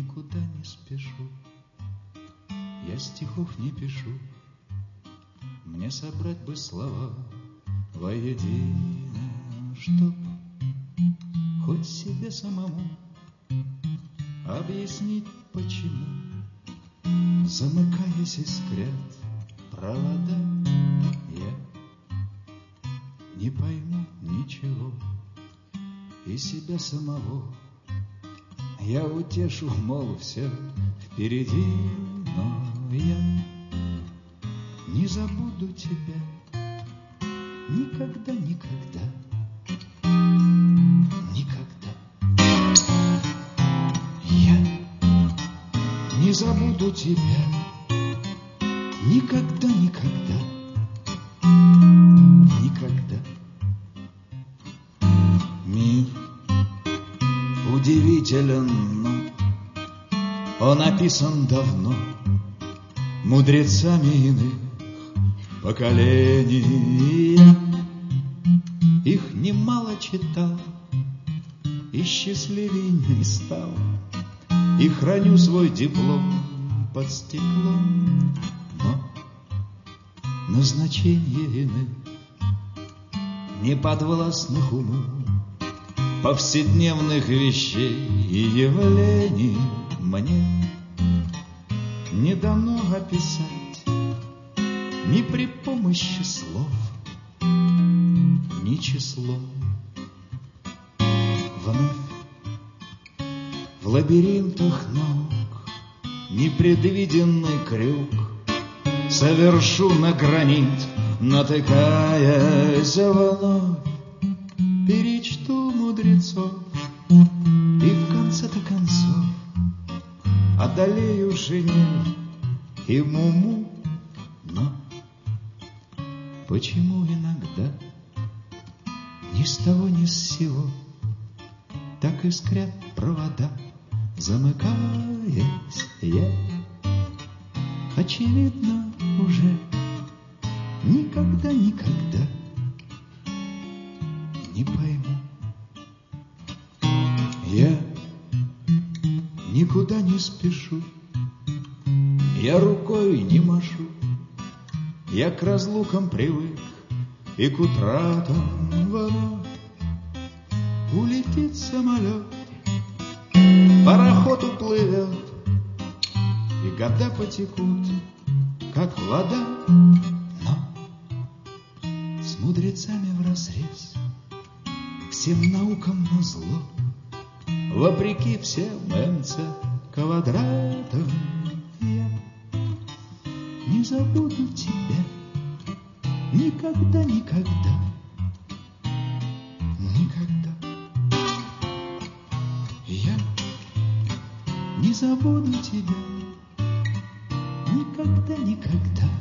никуда не спешу, я стихов не пишу. Мне собрать бы слова воедино, чтоб хоть себе самому объяснить, почему, замыкаясь, искрят провода, я не пойму ничего, и себя самого я утешу, мол, все впереди, но я не забуду тебя никогда, никогда, никогда. Я не забуду тебя никогда, никогда, никогда. Мир удивителен, но он описан давно мудрецами иных поколений. Их немало читал и счастливей не стал, и храню свой диплом под стеклом, но назначение иных, неподвластных уму, повседневных вещей и явлений мне не дано описать ни при помощи слов, ни числом. Вновь в лабиринтах ног непредвиденный крюк совершу на гранит, натыкаясь вновь. Перечту мудрецов и в конце-то концов одолею шинель и муму. Но почему иногда ни с того ни с сего так искрят провода, замыкаясь, я очевидно уже никогда, никогда не пойму. Я никуда не спешу, я рукой не машу, я к разлукам привык и к утратам вновь. Улетит самолет, пароход уплывет, и года потекут, как вода, но с мудрецами вразрез, всем наукам назло, вопреки всем МЦ квадратам, я не забуду тебя никогда, никогда, никогда. Я не забуду тебя никогда, никогда.